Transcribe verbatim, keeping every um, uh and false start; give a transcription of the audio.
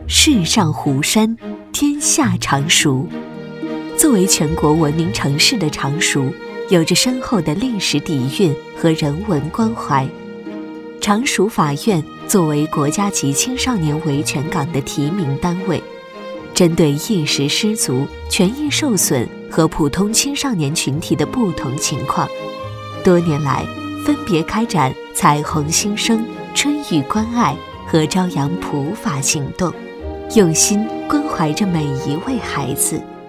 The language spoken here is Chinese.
世上湖山，天下常熟。作为全国文明城市的常熟，有着深厚的历史底蕴和人文关怀。常熟法院作为国家级青少年维权岗的提名单位，针对意识失足、权益受损和普通青少年群体的不同情况，多年来分别开展彩虹新生、春雨关爱和朝阳普法行动，用心关怀着每一位孩子。